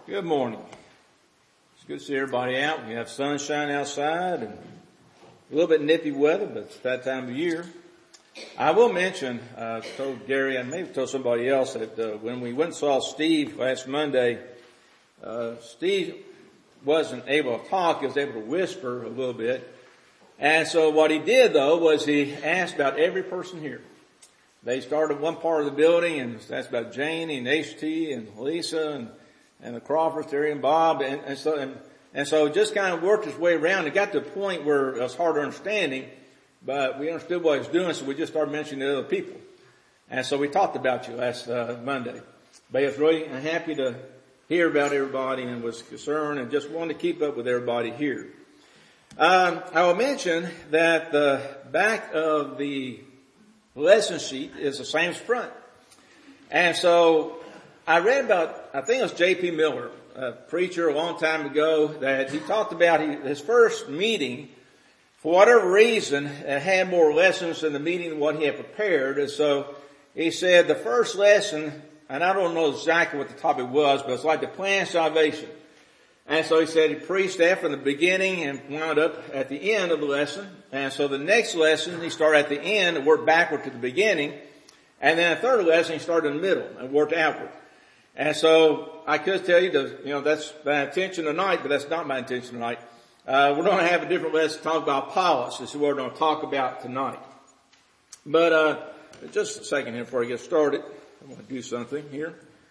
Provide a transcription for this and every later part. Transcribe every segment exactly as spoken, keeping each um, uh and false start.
Good morning. It's good to see everybody out. We have sunshine outside and a little bit nippy weather, but it's that time of year. I will mention, uh, I told Gary and maybe told somebody else that uh, when we went and saw Steve last Monday, uh, Steve wasn't able to talk. He was able to whisper a little bit. And so what he did though was he asked about every person here. They started one part of the building and that's about Janie and H T and Lisa and and the Crawfords, Terry and Bob, and, and so and, and so just kind of worked his way around. It got to a point where it was harder understanding, but we understood what he was doing, so we just started mentioning the other people. And so we talked about you last uh, Monday. But he was really happy to hear about everybody and was concerned and just wanted to keep up with everybody here. Um, I will mention that the back of the lesson sheet is the same as front. And so I read about, I think it was J P Miller, a preacher a long time ago, that he talked about his first meeting, for whatever reason, had more lessons in the meeting than what he had prepared. And so he said the first lesson, and I don't know exactly what the topic was, but it's like the plan of salvation. And so he said he preached that from the beginning and wound up at the end of the lesson. And so the next lesson, he started at the end and worked backward to the beginning. And then the third lesson, he started in the middle and worked outward. And so I could tell you that, you know, that's my intention tonight, but that's not my intention tonight. Uh, we're going to have a different lesson to talk about Apollos. This is what we're going to talk about tonight. But, uh, just a second here before I get started. I'm going to do something here.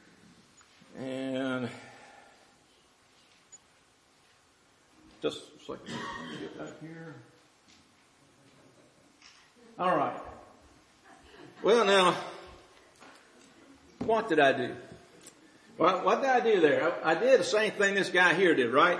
And just a second. Let me get back here. All right. Well, now, what did I do? Well, what did I do there? I did the same thing this guy here did, right?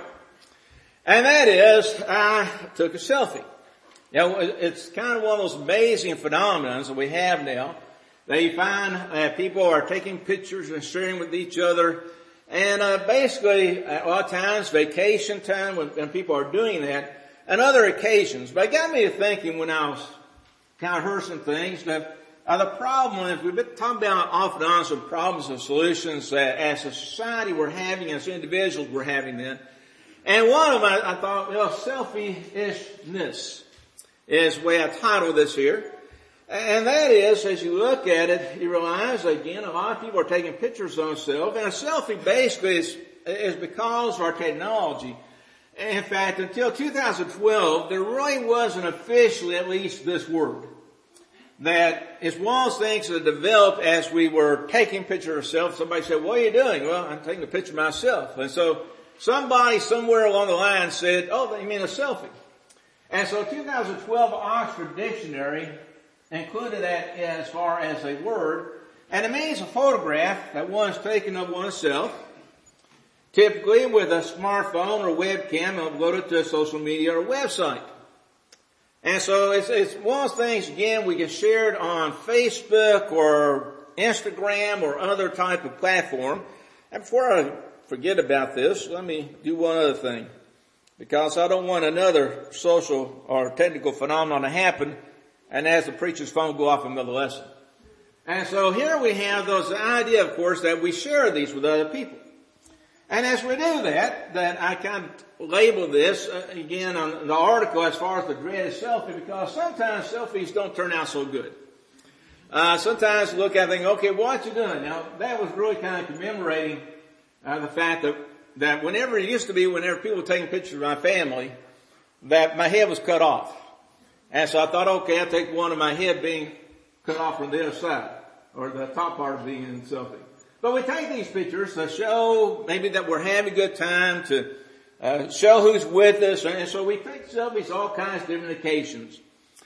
And that is, I took a selfie. You know, it's kind of one of those amazing phenomena that we have now. That you find that people are taking pictures and sharing with each other. And uh, basically, a lot of times, vacation time, when, when people are doing that, and other occasions. But it got me to thinking when I was kind of heard some things that Uh, the problem is we've been talking about off and on some problems and solutions that as a society we're having, as individuals we're having then. And one of them I, I thought, well, selfie-ishness is the way I titled this here. And that is, as you look at it, you realize, again, a lot of people are taking pictures of themselves. And a selfie basically is, is because of our technology. In fact, until two thousand twelve, there really wasn't officially at least this word. That is one of those things that developed as we were taking pictures of ourselves. Somebody said, what are you doing? Well, I'm taking a picture of myself. And so somebody somewhere along the line said, oh, you mean a selfie? And so two thousand twelve Oxford Dictionary included that as far as a word. And it means a photograph that one's taken of oneself, typically with a smartphone or webcam uploaded to a social media or website. And so it's, it's one of those things, again, we can share it on Facebook or Instagram or other type of platform. And before I forget about this, let me do one other thing. Because I don't want another social or technical phenomenon to happen and as the preacher's phone go off in the middle of the lesson. And so here we have those idea, of course, that we share these with other people. And as we do that, that I kind of label this, uh, again, on the article as far as the dread of selfie, because sometimes selfies don't turn out so good. Uh, sometimes you look at it and think, okay, what you doing? Now, that was really kind of commemorating uh, the fact that, that whenever it used to be, whenever people were taking pictures of my family, that my head was cut off. And so I thought, okay, I'll take one of my head being cut off from the other side, or the top part of being in the selfie. But we take these pictures to show maybe that we're having a good time, to uh, show who's with us. And so we take selfies all kinds of different occasions.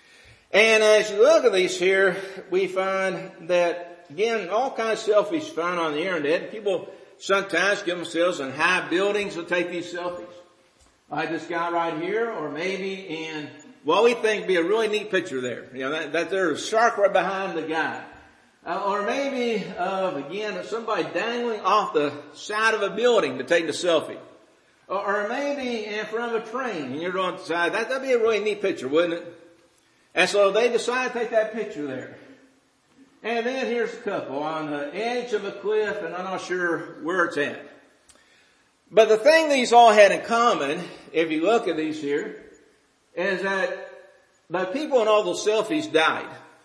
And as you look at these here, we find that, again, all kinds of selfies found on the internet. People sometimes give themselves in high buildings to take these selfies. Like this guy right here, or maybe in what we think would be a really neat picture there. You know, that, that there's a shark right behind the guy. Uh, or maybe, uh, again, somebody dangling off the side of a building to take the selfie. Or, or maybe in front of a train and you're on the side. That, that'd be a really neat picture, wouldn't it? And so they decide to take that picture there. And then here's a couple on the edge of a cliff and I'm not sure where it's at. But the thing these all had in common, if you look at these here, is that the people in all those selfies died.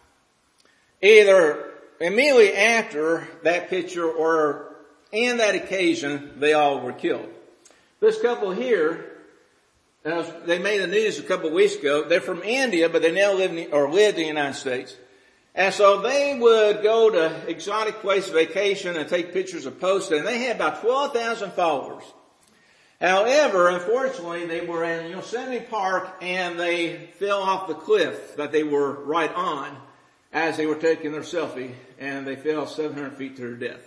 Either immediately after that picture or in that occasion, they all were killed. This couple here, uh, they made the news a couple of weeks ago. They're from India, but they now live in the, or lived in the United States. And so they would go to exotic places, vacation, and take pictures and post it. And they had about twelve thousand followers. However, unfortunately, they were in Yosemite Park and they fell off the cliff that they were right on as they were taking their selfie, and they fell seven hundred feet to their death.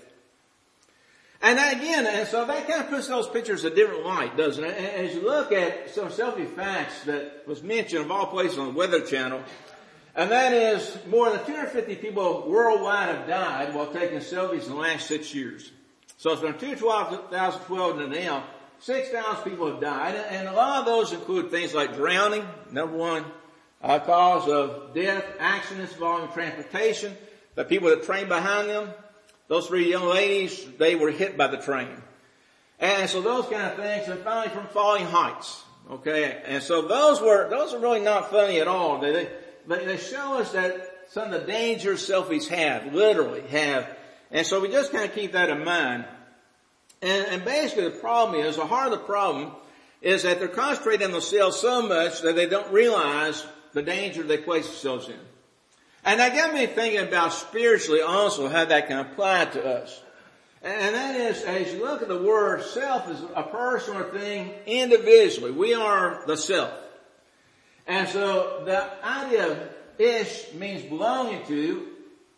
And again, and so that kind of puts those pictures in a different light, doesn't it? As you look at some selfie facts that was mentioned of all places on the Weather Channel, and that is more than two hundred fifty people worldwide have died while taking selfies in the last six years. So it's from two thousand twelve to now, six thousand people have died, and a lot of those include things like drowning, number one uh, cause of death, accidents involving transportation, the people that train behind them. Those three young ladies, they were hit by the train. And so those kind of things, and finally from falling heights. Okay, and so those were, those are really not funny at all. They, they, they show us that some of the dangers selfies have, literally have. And so we just kind of keep that in mind. And, and basically the problem is, the heart of the problem is that they're concentrating on themselves so much that they don't realize the danger they place themselves in. And that got me thinking about spiritually also how that can apply to us. And that is, as you look at the word self as a person or thing individually, we are the self. And so the idea of ish means belonging to,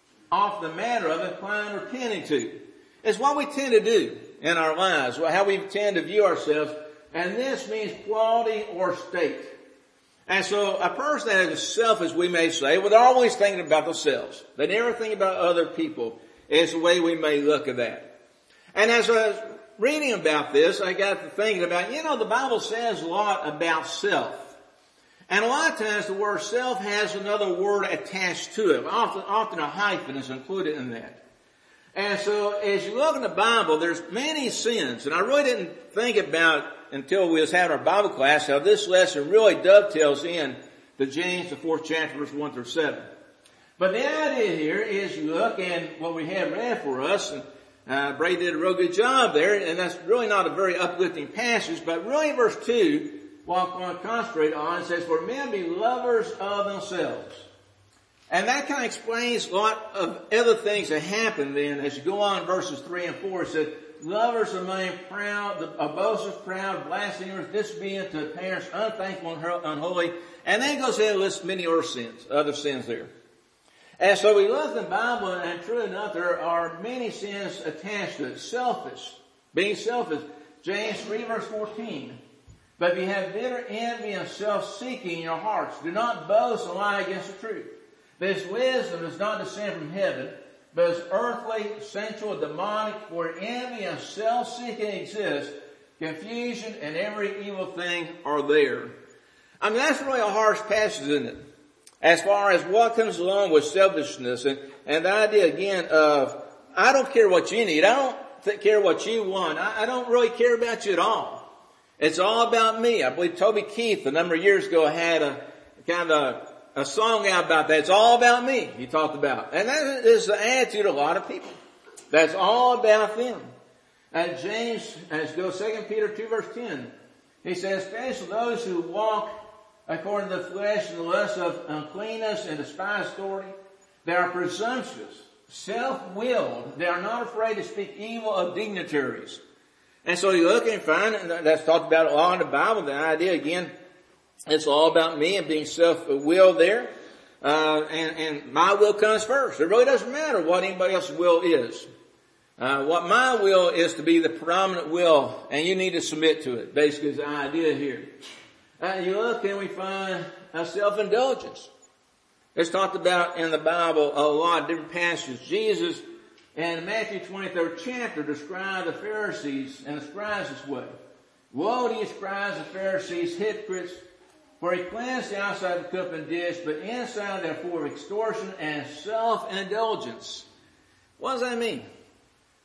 off the manner of, inclined or tending to. It's what we tend to do in our lives, how we tend to view ourselves. And this means quality or state. And so a person that has a self, as we may say, well, they're always thinking about themselves. They never think about other people, is the way we may look at that. And as I was reading about this, I got to thinking about, you know, the Bible says a lot about self. And a lot of times the word self has another word attached to it. Often, often a hyphen is included in that. And so as you look in the Bible, there's many sins. And I really didn't think about until we was having our Bible class how this lesson really dovetails in to James, the fourth chapter, verse one through seven. But the idea here is you look and what we have read for us, and uh, Brady did a real good job there, and that's really not a very uplifting passage, but really verse two, what I'm going to concentrate on, it says, for men be lovers of themselves. And that kind of explains a lot of other things that happen then as you go on in verses three and four. It said, lovers of money, proud, boasters, proud, blasphemers, disobedient to parents, unthankful and unholy. And then it goes ahead and lists many other sins, other sins there. And so we look in the Bible, and true enough, there are many sins attached to it. Selfish, being selfish. James three verse fourteen. But if you have bitter envy and self-seeking in your hearts, do not boast and lie against the truth. This wisdom does not descend from heaven, but is earthly, sensual, demonic, where envy and self-seeking exist, confusion and every evil thing are there. I mean, that's really a harsh passage, isn't it? As far as what comes along with selfishness and, and the idea again of, I don't care what you need. I don't th- care what you want. I, I don't really care about you at all. It's all about me. I believe Toby Keith a number of years ago had a kind of a A song out about that. It's all about me, he talked about. And that is the attitude of a lot of people. That's all about them. And James, as goes Second Peter two verse ten, he says, especially those who walk according to the flesh and the lust of uncleanness and despise authority, they are presumptuous, self-willed. They are not afraid to speak evil of dignitaries. And so you look and find, and that's talked about a lot in the Bible, the idea again, it's all about me and being self-willed there. Uh, and, and my will comes first. It really doesn't matter what anybody else's will is. Uh, what my will is to be the predominant will, and you need to submit to it. Basically is the idea here. Uh, you look and we find uh, self-indulgence. It's talked about in the Bible a lot of different passages. Jesus in Matthew twenty-third chapter described the Pharisees and the scribes this way. Woe to you scribes and Pharisees, hypocrites! For he cleansed the outside of the cup and dish, but inside they're full of extortion and self-indulgence. What does that mean?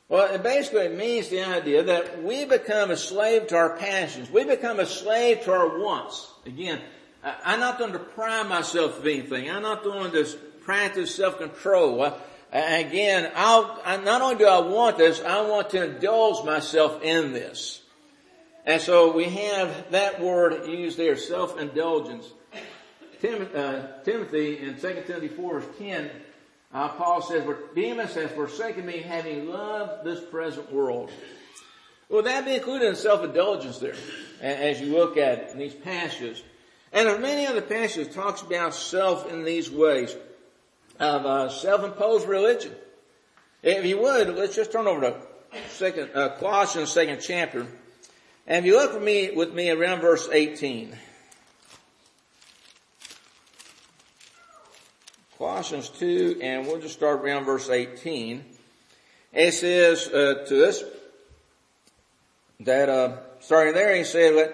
Well, it basically means the idea that we become a slave to our passions. We become a slave to our wants. Again, I'm not going to deprive myself of anything. I'm not going to practice self-control. Again, I'll, I, not only do I want this, I want to indulge myself in this. And so we have that word used there, self-indulgence. Tim, uh, Timothy in Second Timothy four verse ten, uh, Paul says, Demas has forsaken me, having loved this present world. Would that be included in self-indulgence there, as you look at it in these passages? And there's many other passages that talks about self in these ways of uh, self-imposed religion. If you would, let's just turn over to second, uh, Colossians second chapter. And if you look with me, with me around verse eighteen. Colossians two, and we'll just start around verse eighteen. It says uh, to us that, uh, starting there, he said, let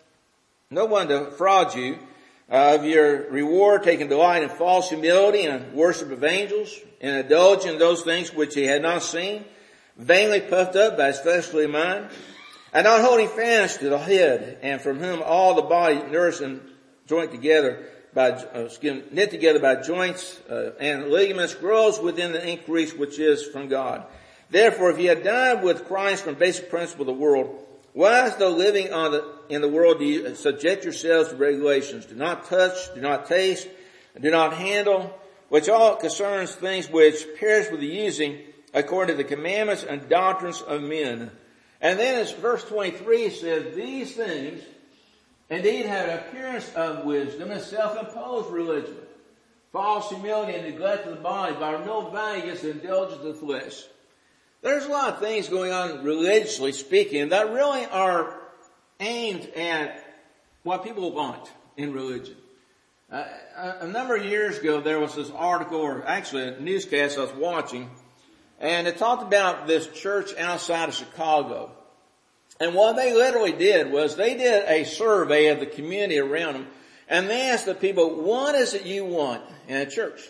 no one defraud you uh, of your reward, taking delight in false humility and worship of angels, and indulge in those things which he had not seen, vainly puffed up by his fleshly mind, and not holding fast to the head, and from whom all the body nourished and joined together by, uh, skin, knit together by joints uh, and ligaments, grows within the increase which is from God. Therefore, if you have died with Christ from basic principle of the world, why, though living on the, in the world, do you subject yourselves to regulations? Do not touch, do not taste, do not handle, which all concerns things which perish with the using, according to the commandments and doctrines of men. And then as verse twenty-three says, these things indeed have an appearance of wisdom and self-imposed religion, false humility and neglect of the body, by no value against the indulgence of the flesh. There's a lot of things going on religiously speaking that really are aimed at what people want in religion. Uh, a, a number of years ago, there was this article, or actually a newscast I was watching, and it talked about this church outside of Chicago. And what they literally did was they did a survey of the community around them, and they asked the people, what is it you want in a church?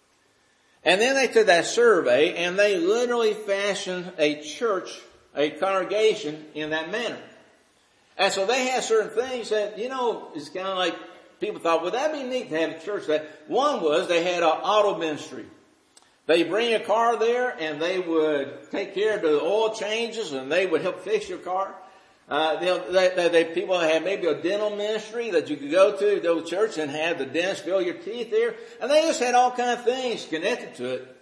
And then they took that survey and they literally fashioned a church, a congregation in that manner. And so they had certain things that, you know, it's kind of like people thought, well, that'd be neat to have a church. That one was they had an auto ministry. They bring a car there and they would take care of the oil changes and they would help fix your car. Uh, they, they, they, people had maybe a dental ministry that you could go to, go to church and have the dentist fill your teeth there. And they just had all kinds of things connected to it.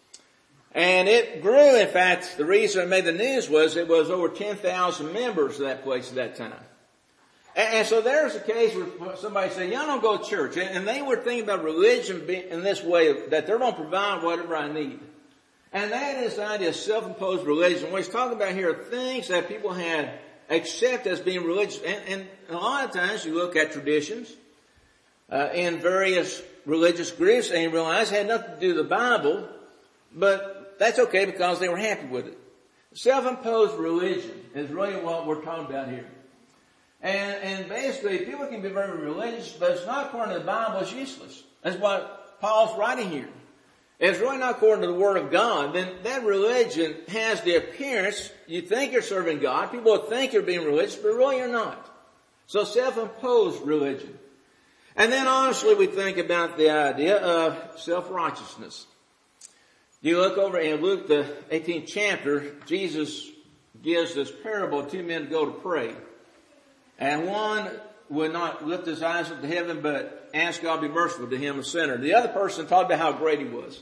And it grew. In fact, the reason it made the news was it was over ten thousand members of that place at that time. And, and so there's a case where somebody said, y'all don't go to church. And, and they were thinking about religion in this way, that they're going to provide whatever I need. And that is the idea of self-imposed religion. What he's talking about here are things that people had accept as being religious. And, and a lot of times you look at traditions uh, in various religious groups and you realize it had nothing to do with the Bible, but that's okay because they were happy with it. Self-imposed religion is really what we're talking about here. And, and basically people can be very religious, but it's not according to the Bible, it's useless. That's what Paul's writing here. If it's really not according to the Word of God, then that religion has the appearance, you think you're serving God, people will think you're being religious, but really you're not. So self-imposed religion. And then honestly we think about the idea of self-righteousness. You look over in Luke the eighteenth chapter, Jesus gives this parable of two men go to pray. And one would not lift his eyes up to heaven, but ask God to be merciful to him, a sinner. The other person talked about how great he was.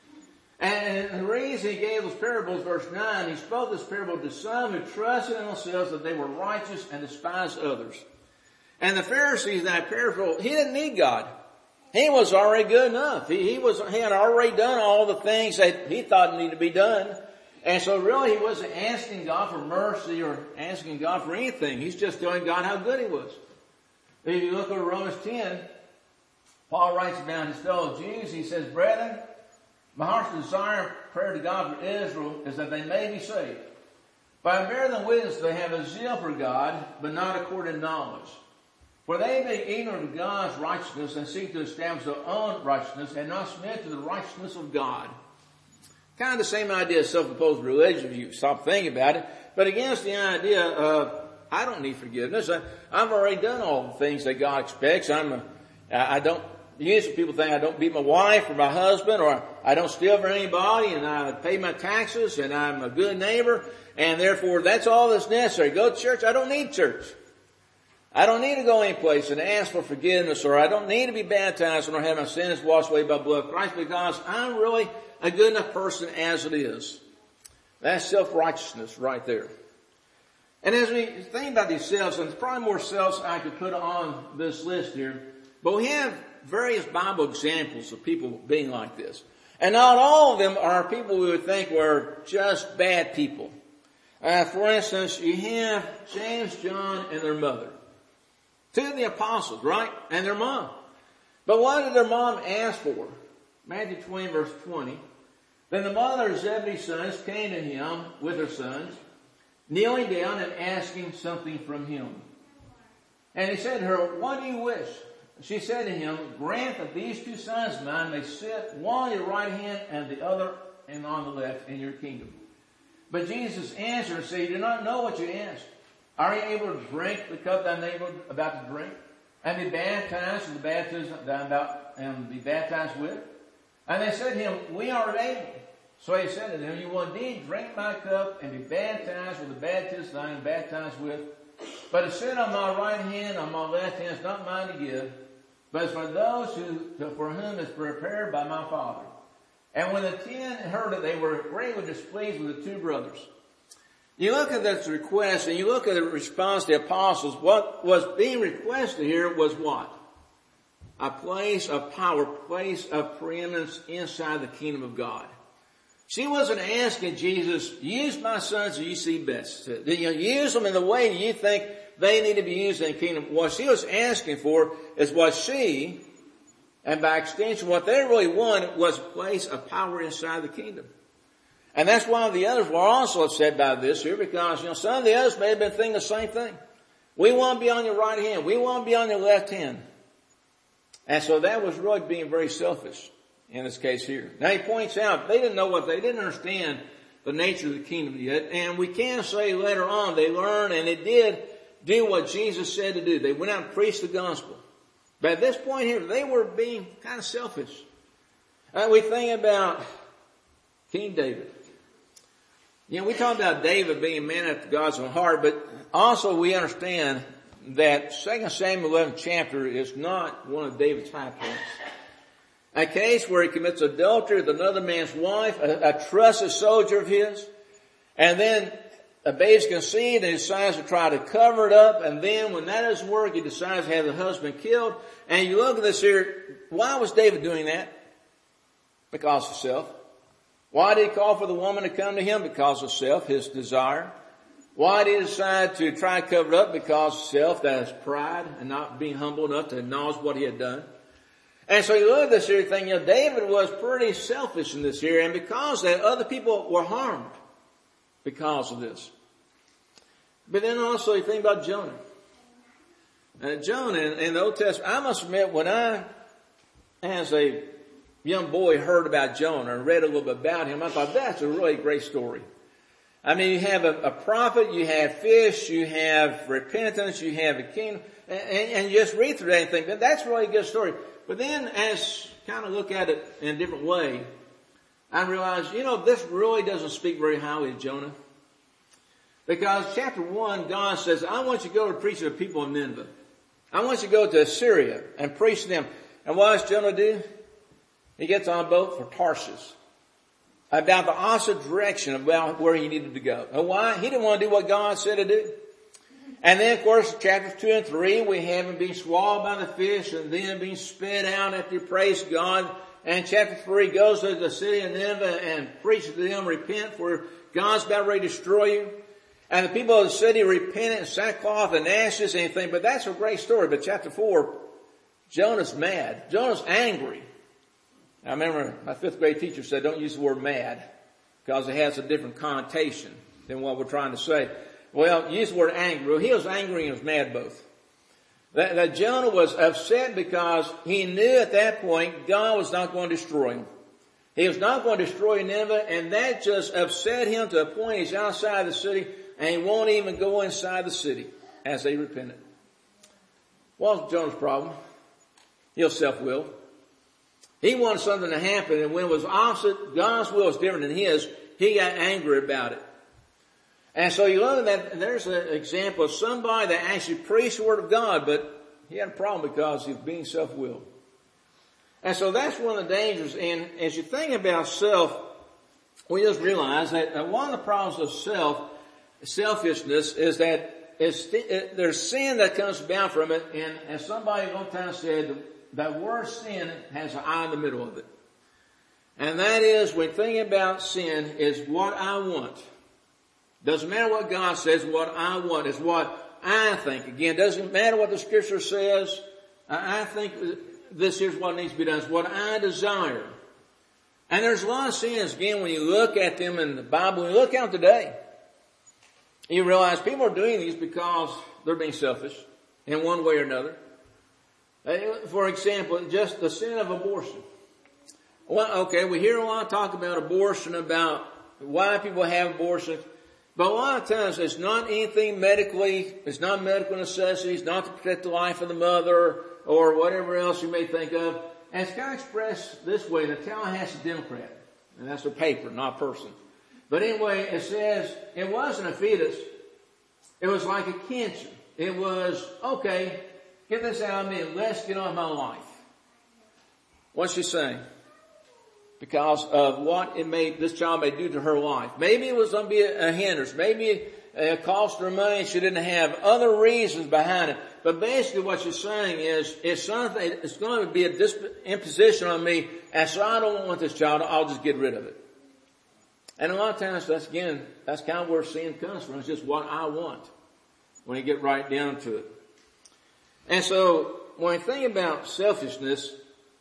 And the reason he gave those parables, verse nine, he spoke this parable to some who trusted in themselves that they were righteous and despised others. And the Pharisees, that parable, he didn't need God. He was already good enough. He, he was, he had already done all the things that he thought needed to be done. And so really he wasn't asking God for mercy or asking God for anything. He's just telling God how good he was. If you look at Romans ten, Paul writes about his fellow Jews. He says, brethren, my heart's desire and prayer to God for Israel is that they may be saved. By bear them witness they have a zeal for God, but not according to knowledge. For they being ignorant of God's righteousness and seek to establish their own righteousness, and not submit to the righteousness of God. kind of the same idea as self-imposed religion if you stop thinking about it, but against the idea of, I don't need forgiveness. I, I've already done all the things that God expects. I'm a, I don't, usually people think I don't beat my wife or my husband, or I don't steal from anybody, and I pay my taxes, and I'm a good neighbor, and therefore that's all that's necessary. Go to church. I don't need church. I don't need to go any place and ask for forgiveness, or I don't need to be baptized or have my sins washed away by the blood of Christ, because I'm really a good enough person as it is. That's self-righteousness right there. And as we think about these selves, and there's probably more selves I could put on this list here, but we have various Bible examples of people being like this. And not all of them are people we would think were just bad people. Uh, for instance, you have James, John, and their mother. Two of the apostles, right? And their mom. But what did their mom ask for? Matthew twenty, verse twenty. Then the mother of Zebedee's sons came to him with her sons, kneeling down and asking something from him. And he said to her, what do you wish? She said to him, grant that these two sons of mine may sit, one on your right hand and the other and on the left in your kingdom. But Jesus answered and said, you do not know what you ask. Are you able to drink the cup that I'm able, about to drink? And be baptized with the baptism that I'm about and be baptized with? And they said to him, we are able. So he said to them, you will indeed drink my cup and be baptized with the baptism that I am baptized with. But to sit on my right hand, on my left hand, is not mine to give, but it's for those who, for whom is prepared by my Father. And when the ten heard it, they were greatly displeased with the two brothers. You look at this request and you look at the response to the apostles. What was being requested here was what? A place of power, place of preeminence inside the kingdom of God. She wasn't asking Jesus, use my sons as you see best. You know, use them in the way you think they need to be used in the kingdom. What she was asking for is what she, and by extension what they really wanted, was a place of power inside the kingdom. And that's why the others were also upset by this here, because, you know, some of the others may have been thinking the same thing. We want to be on your right hand. We want to be on your left hand. And so that was really being very selfish in this case here. Now he points out they didn't know what they didn't understand the nature of the kingdom yet. And we can say later on they learned and they did do what Jesus said to do. They went out and preached the gospel. But at this point here, they were being kind of selfish. Uh, we think about King David. You know, we talk about David being a man after God's own heart, but also we understand that Second Samuel eleventh chapter is not one of David's high points. A case where he commits adultery with another man's wife, a, a trusted soldier of his, and then a babe's conceived and he decides to try to cover it up, and then when that doesn't work, he decides to have the husband killed. And you look at this here, why was David doing that? Because of self. Why did he call for the woman to come to him? Because of self, his desire. Why did he decide to try to cover it up? Because of self, that is pride, and not being humble enough to acknowledge what he had done. And so you look at this here thing, you know, David was pretty selfish in this here, and because of that, other people were harmed because of this. But then also you think about Jonah. Uh, Jonah in, in the Old Testament, I must admit, when I, as a young boy, heard about Jonah and read a little bit about him, I thought that's a really great story. I mean, you have a, a prophet, you have fish, you have repentance, you have a kingdom, and, and you just read through that and think, that's really a good story. But then as kind of look at it in a different way, I realized, you know, this really doesn't speak very highly of Jonah. Because chapter one, God says, I want you to go to preach to the people in Nineveh. I want you to go to Assyria and preach to them. And what does Jonah do? He gets on a boat for Tarshish. About the opposite direction of where he needed to go. And why? He didn't want to do what God said to do. And then, of course, chapters two and three, we have him being swallowed by the fish and then being spit out after he praised God. And chapter three goes to the city of Nineveh and preaches to them, repent, for God's about ready to destroy you. And the people of the city repented in sackcloth and ashes and anything. But that's a great story. But chapter four, Jonah's mad. Jonah's angry. I remember my fifth grade teacher said, don't use the word mad, because it has a different connotation than what we're trying to say. Well, use the word angry. Well, he was angry and he was mad both. That, that Jonah was upset because he knew at that point God was not going to destroy him. He was not going to destroy Nineveh, and that just upset him to a point he's outside the city, and he won't even go inside the city as they repented. What was Jonah's problem? He was self-willed. He wanted something to happen, and when it was opposite, God's will was different than his, he got angry about it. And so you look at that, and there's an example of somebody that actually preached the word of God, but he had a problem because he was being self-willed. And so that's one of the dangers. And as you think about self, we just realize that one of the problems of self, selfishness, is that it's, it, there's sin that comes about from it. And as somebody one time said, that word sin has an I in the middle of it. And that is, when thinking about sin, is what I want. Doesn't matter what God says, what I want is what I think. Again, doesn't matter what the scripture says. I think this here's what needs to be done. It's what I desire. And there's a lot of sins, again, when you look at them in the Bible, when you look out today, you realize people are doing these because they're being selfish in one way or another. For example, just the sin of abortion. Well, okay, we hear a lot of talk about abortion, about why people have abortions. But a lot of times it's not anything medically, it's not medical necessities, not to protect the life of the mother or whatever else you may think of. And it's kind of expressed this way in the Tallahassee Democrat. And that's a paper, not a person. But anyway, it says it wasn't a fetus. It was like a cancer. It was, okay, get this out of me and let's get on with my life. What's she saying? Because of what it may, this child may do to her life. Maybe it was going to be a, a hindrance. Maybe it cost her money. She didn't have other reasons behind it. But basically what she's saying is, it's something, it's going to be a imposition on me, and so I don't want this child, I'll just get rid of it. And a lot of times that's, again, that's kind of where sin comes from. It's just what I want when you get right down to it. And so when you think about selfishness,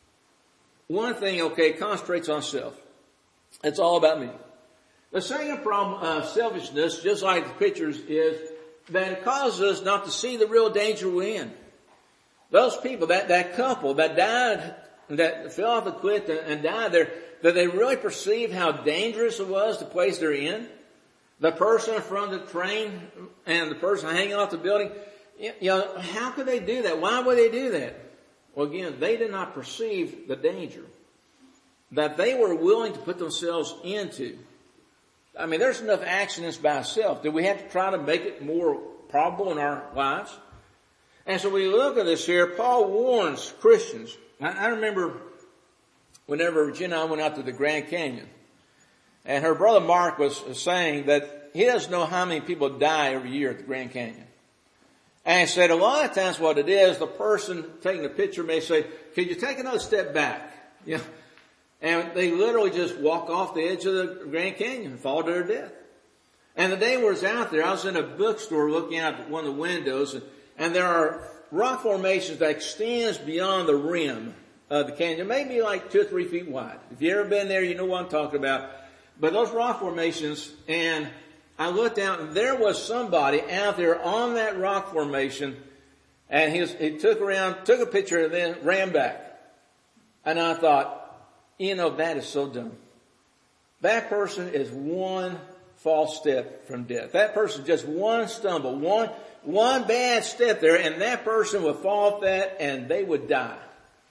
one thing, okay, concentrates on self. It's all about me. The second problem of selfishness, just like the pictures, is that it causes us not to see the real danger we're in. Those people, that, that couple that died, that fell off the cliff and, and died there, that they really perceived how dangerous it was, the place they're in. The person in front of the train and the person hanging off the building. You know, how could they do that? Why would they do that? Well, again, they did not perceive the danger that they were willing to put themselves into. I mean, there's enough accidents by itself. Do we have to try to make it more probable in our lives? And so when you look at this here, Paul warns Christians. I, I remember whenever Regina and I went out to the Grand Canyon, and her brother Mark was saying that he doesn't know how many people die every year at the Grand Canyon. And he said a lot of times what it is, the person taking the picture may say, could you take another step back? You know, and they literally just walk off the edge of the Grand Canyon and fall to their death. And the day we was out there, I was in a bookstore looking out at one of the windows, and, and there are rock formations that extends beyond the rim of the canyon, maybe like two or three feet wide. If you've ever been there, you know what I'm talking about. But those rock formations, and I looked out and there was somebody out there on that rock formation, and he, was, he took around, took a picture and then ran back. And I thought, you know, that is so dumb. That person is one false step from death. That person just one stumble, one, one bad step there, and that person would fall off that and they would die.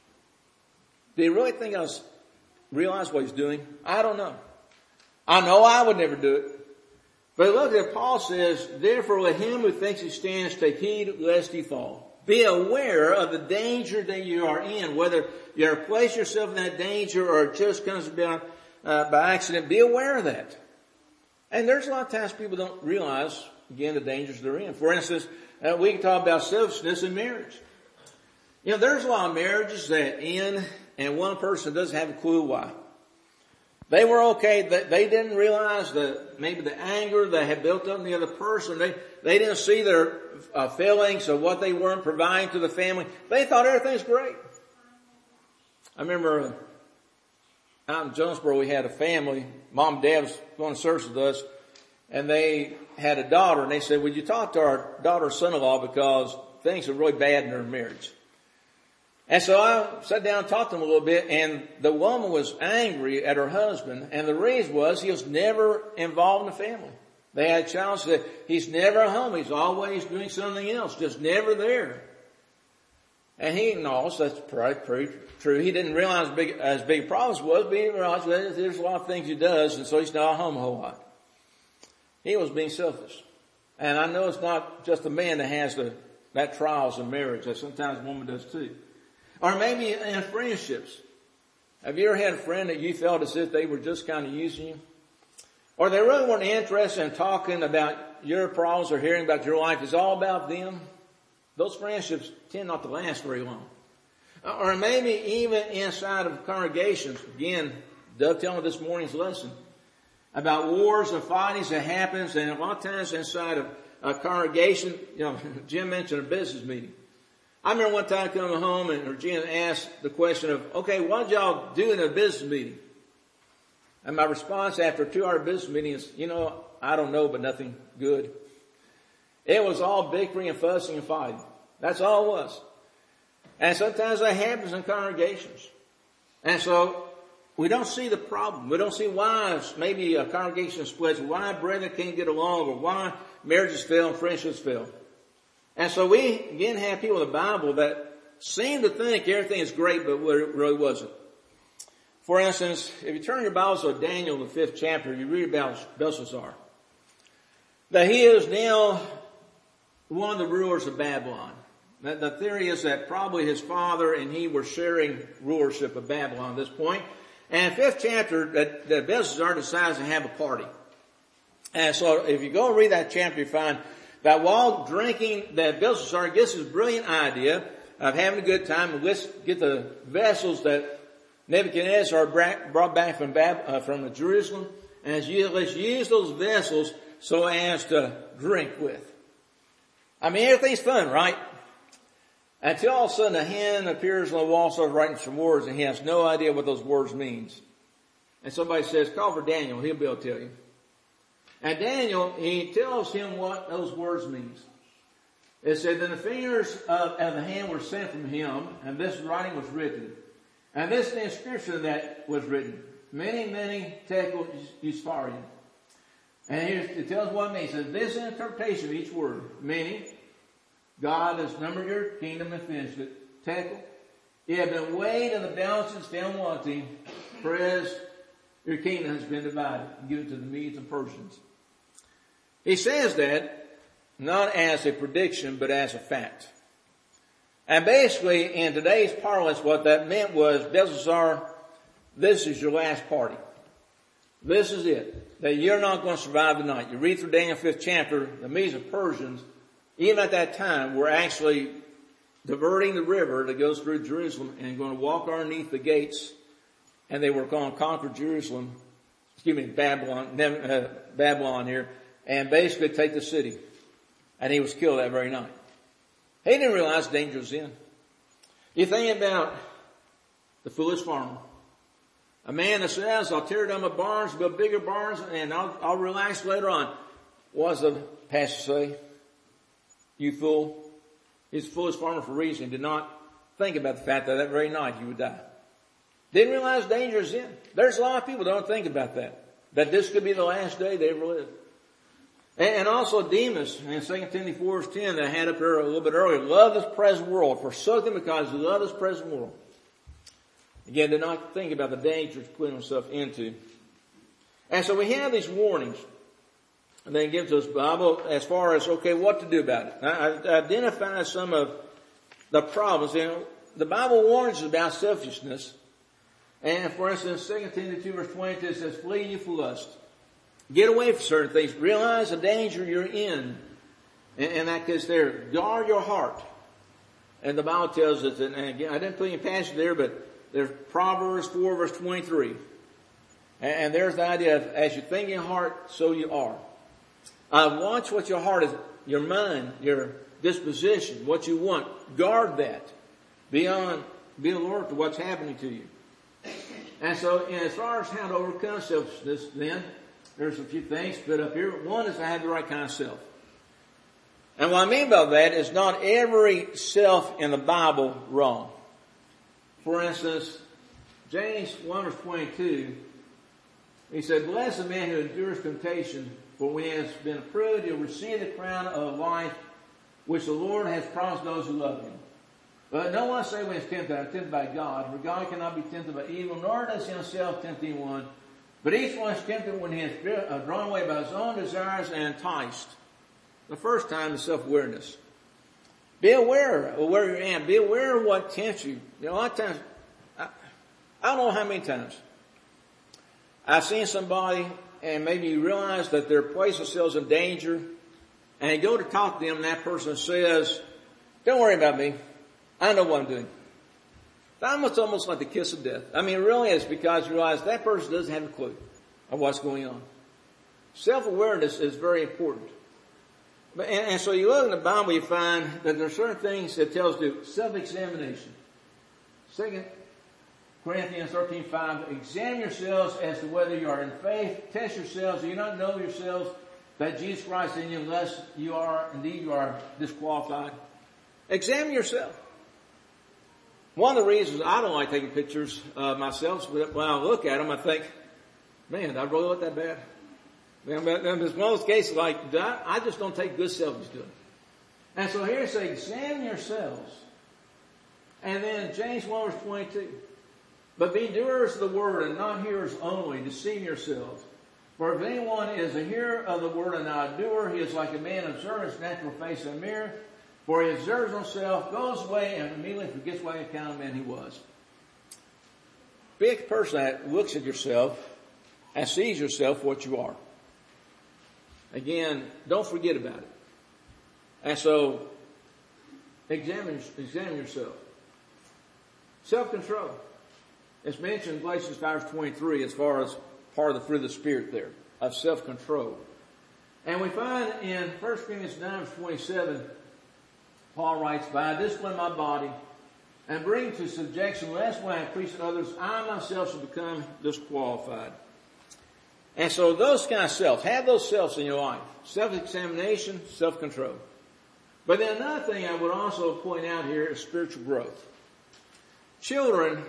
Do you really think I was, realize what he's doing? I don't know. I know I would never do it. But look at Paul says, therefore let him who thinks he stands take heed lest he fall. Be aware of the danger that you are in, whether you place yourself in that danger or it just comes about uh, by accident. Be aware of that. And there's a lot of times people don't realize, again, the dangers they're in. For instance, uh, we can talk about selfishness in marriage. You know, there's a lot of marriages that end and one person doesn't have a clue why. They were okay. They didn't realize that maybe the anger that had built up in the other person. They, they didn't see their uh, feelings of what they weren't providing to the family. They thought everything's great. I remember uh, out in Jonesboro, we had a family. Mom and Dad was going to service with us, and they had a daughter. And they said, would you talk to our daughter's son-in-law because things are really bad in their marriage? And so I sat down and talked to him a little bit, and the woman was angry at her husband, and the reason was he was never involved in the family. They had a child, said he's never at home. He's always doing something else, just never there. And he acknowledged that's pretty, pretty true. He didn't realize big, as big a problem was, but he realized that there's a lot of things he does, and so he's not at home a whole lot. He was being selfish. And I know it's not just the man that has the, that trials in marriage, that sometimes a woman does too. Or maybe in friendships. Have you ever had a friend that you felt as if they were just kind of using you? Or they really weren't interested in talking about your problems or hearing about your life. It's all about them. Those friendships tend not to last very long. Or maybe even inside of congregations. Again, dovetailing with this morning's lesson. About wars and fightings that happens, and a lot of times inside of a congregation, you know, Jim mentioned a business meeting. I remember one time coming home and Regina asked the question of, okay, what did y'all do in a business meeting? And my response after a two-hour business meeting is, you know, I don't know, but nothing good. It was all bickering and fussing and fighting. That's all it was. And sometimes that happens in congregations. And so we don't see the problem. We don't see why maybe a congregation splits, why brethren can't get along, or why marriages fail and friendships fail. And so we, again, have people in the Bible that seem to think everything is great, but it really wasn't. For instance, if you turn your Bibles to Daniel, the fifth chapter, you read about Belshazzar. That he is now one of the rulers of Babylon. The theory is that probably his father and he were sharing rulership of Babylon at this point. And fifth chapter, that, that Belshazzar decides to have a party. And so if you go and read that chapter, you find that while drinking, that Belshazzar gets his brilliant idea of having a good time, and let's get the vessels that Nebuchadnezzar brought back from Bab, uh, from Jerusalem, and let's use those vessels so as to drink with. I mean, everything's fun, right? Until all of a sudden a hand appears on the wall, starts writing some words, and he has no idea what those words means. And somebody says, call for Daniel, he'll be able to tell you. And Daniel, he tells him what those words means. It said, then the fingers of, of the hand were sent from him, and this writing was written. And this is the inscription that was written. Many, many tekel uspharium. And here it tells what it means. It says, this is an interpretation of each word. Many, God has numbered your kingdom and finished it. Tekel, you have been weighed in the balances, found wanting, for as your kingdom has been divided and given to the Medes and Persians. He says that not as a prediction, but as a fact. And basically, in today's parlance, what that meant was, Belshazzar, this is your last party. This is it. That you're not going to survive the night. You read through Daniel fifth chapter, the Medes and Persians, even at that time, were actually diverting the river that goes through Jerusalem and going to walk underneath the gates, and they were going to conquer Jerusalem, excuse me, Babylon, uh, Babylon here, and basically take the city. And he was killed that very night. He didn't realize danger was in. You think about the foolish farmer. A man that says, I'll tear down my barns, build bigger barns, and I'll, I'll relax later on. What does the pastor say? You fool. He's a foolish farmer for a reason. He did not think about the fact that that very night he would die. Didn't realize danger is in. There's a lot of people that don't think about that. That this could be the last day they ever live. And also Demas, in Second Timothy four verse ten, that I had up here a little bit earlier, love this present world, forsook him because he loved this present world. Again, did not think about the danger he's putting himself into. And so we have these warnings. And then it gives us Bible as far as, okay, what to do about it. I identify some of the problems. You know, the Bible warns us about selfishness. And for instance, Second Timothy two verse twenty-two, it says, flee you from lust. Get away from certain things. Realize the danger you're in. And, and that case there, guard your heart. And the Bible tells us, and again, I didn't put any passage there, but there's Proverbs four verse twenty-three. And, and there's the idea of, as you think in your heart, so you are. Uh, watch what your heart is, your mind, your disposition, what you want. Guard that. Be on, be alert to what's happening to you. And so, and as far as how to overcome selfishness, then, there's a few things put up here. One is to have the right kind of self. And what I mean by that is not every self in the Bible wrong. For instance, James one verse twenty-two, he said, blessed the man who endures temptation, for when he has been approved, he will receive the crown of life which the Lord has promised those who love him. But no one say when he is tempted, I am tempted by God, for God cannot be tempted by evil, nor does he himself tempt anyone. But each one is tempted when he is drawn away by his own desires and enticed. The first time is self-awareness. Be aware of where you're at. Be aware of what tempts you. You know, a lot of times, I, I don't know how many times I've seen somebody and maybe you realize that they're placing themselves in danger, and you go to talk to them and that person says, don't worry about me. I know what I'm doing. That's almost like the kiss of death. I mean, it really is, because you realize that person doesn't have a clue of what's going on. Self-awareness is very important. But, and, and so you look in the Bible, you find that there are certain things that tells you self-examination. Second Corinthians thirteen five, examine yourselves as to whether you are in faith. Test yourselves. Do you not know yourselves that Jesus Christ is in you, unless you are, indeed you are disqualified? Examine yourself. One of the reasons I don't like taking pictures of myself is when I look at them, I think, man, did I really look that bad? There's one of those cases like, I just don't take good selfies doing it. And so here it says, examine yourselves. And then James one verse twenty-two. But be doers of the word and not hearers only, deceiving yourselves. For if anyone is a hearer of the word and not a doer, he is like a man observing his natural face in a mirror. For he observes himself, goes away, and immediately forgets what kind of man he was. Be a person that looks at yourself and sees yourself for what you are. Again, don't forget about it. And so, examine, examine yourself. Self-control. It's mentioned in Galatians five twenty-three as far as part of the fruit of the Spirit there, of self-control. And we find in First Corinthians nine twenty-seven, Paul writes, but I discipline my body and bring to subjection, lest when I preach to others, I myself should become disqualified. And so those kind of selves, have those selves in your life. Self-examination, self-control. But then another thing I would also point out here is spiritual growth. Children,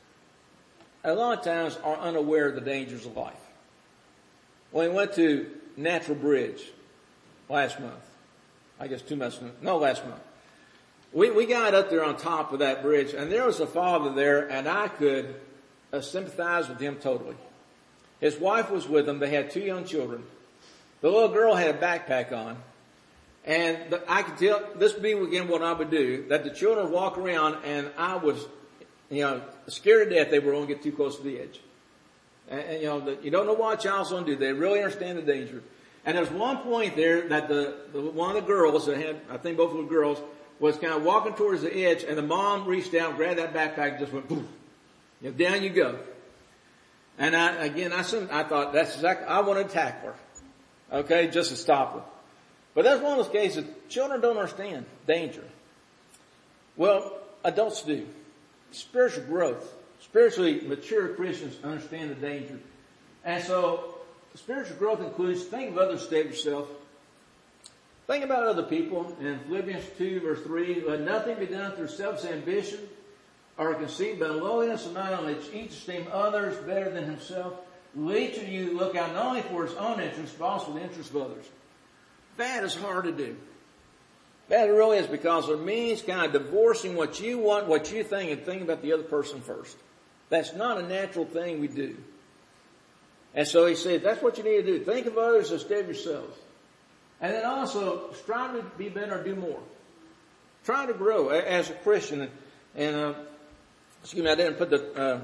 a lot of times, are unaware of the dangers of life. When we went to Natural Bridge last month, I guess two months, no, last month. We, we got up there on top of that bridge, and there was a father there, and I could uh, sympathize with him totally. His wife was with him. They had two young children. The little girl had a backpack on, and the, I could tell, this would be again what I would do, that the children would walk around, and I was, you know, scared to death they were going to get too close to the edge. And, and you know, the, you don't know what a child's going to do. They really understand the danger. And there's one point there that the, the one of the girls, that had, I think both of the girls, was kind of walking towards the edge, and the mom reached down, grabbed that backpack, and just went, boom. You know, down you go. And I, again, I, I thought that's exactly, I want to tackle her. Okay, just to stop her. But that's one of those cases, children don't understand danger. Well, adults do. Spiritual growth. Spiritually mature Christians understand the danger. And so, spiritual growth includes, think of others, save yourself. Think about other people. In Philippians two verse three, let nothing be done through selfish ambition or conceit, but in lowliness of mind, let each esteem others better than himself. Let each of you look out not only for his own interest, but also the interest of others. That is hard to do. That really is, because it means kind of divorcing what you want, what you think, and thinking about the other person first. That's not a natural thing we do. And so he said, that's what you need to do. Think of others instead of yourselves. And then also, strive to be better, do more. Try to grow as a Christian. And, uh, excuse me, I didn't put the, uh,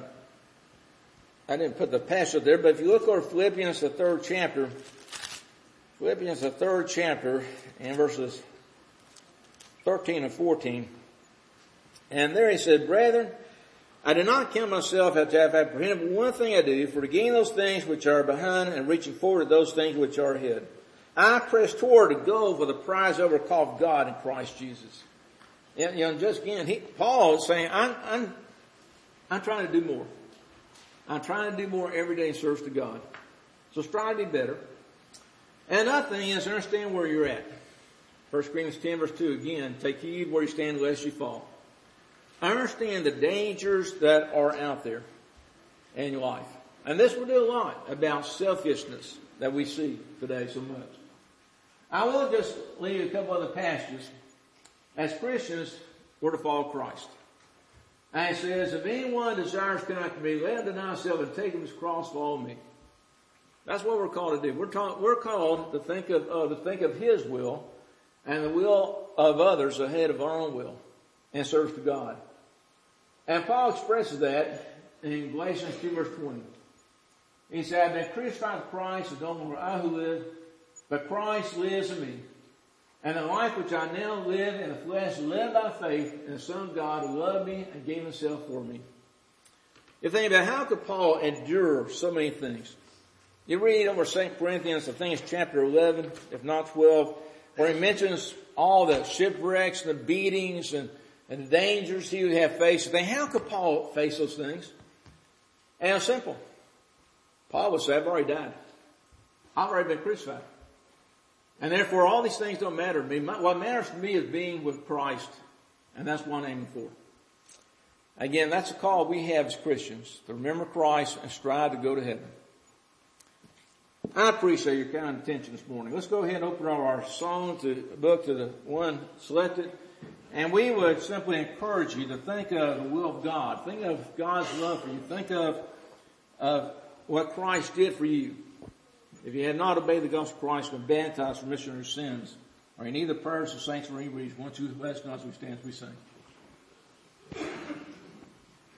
I didn't put the passage there, but if you look over Philippians, the third chapter, Philippians, the third chapter, in verses thirteen and fourteen, and there he said, brethren, I do not count myself to have apprehended, but one thing I do, for to gain those things which are behind and reaching forward to those things which are ahead. I press toward to go for the prize over the call of God in Christ Jesus. You know, just again, he, Paul is saying, I'm, I'm, I'm trying to do more. I'm trying to do more every day in service to God. So strive to be better. And another thing is understand where you're at. First Corinthians ten verse two, again, take heed where you stand lest you fall. understand the dangers that are out there in your life. And this will do a lot about selfishness that we see today so much. I will just leave a couple other passages. As Christians, we're to follow Christ. And it says, if anyone desires to come after me, let him deny himself and take up his cross, follow me. That's what we're called to do. We're, ta- we're called to think of uh, to think of His will and the will of others ahead of our own will in service to God. And Paul expresses that in Galatians two verse twenty. He said, I've been crucified with Christ, and no longer I who live, but Christ lives in me. And the life which I now live in the flesh, live by faith in the Son of God who loved me and gave Himself for me. You think about how could Paul endure so many things? You read over Second Corinthians, I think it's chapter eleven, if not twelve, where he mentions all the shipwrecks and the beatings and, and the dangers he would have faced. You think, how could Paul face those things? And it's simple. Paul would say, I've already died. I've already been crucified. And therefore, all these things don't matter to me. What matters to me is being with Christ. And that's what I'm aiming for. Again, that's a call we have as Christians, to remember Christ and strive to go to heaven. I appreciate your kind attention this morning. Let's go ahead and open our song to book to the one selected. And we would simply encourage you to think of the will of God. Think of God's love for you. Think of, of what Christ did for you. If you had not obeyed the gospel of Christ and been baptized for remission of your sins, or any of the prayers of saints or any reason, won't you let us know as we stand as we sing.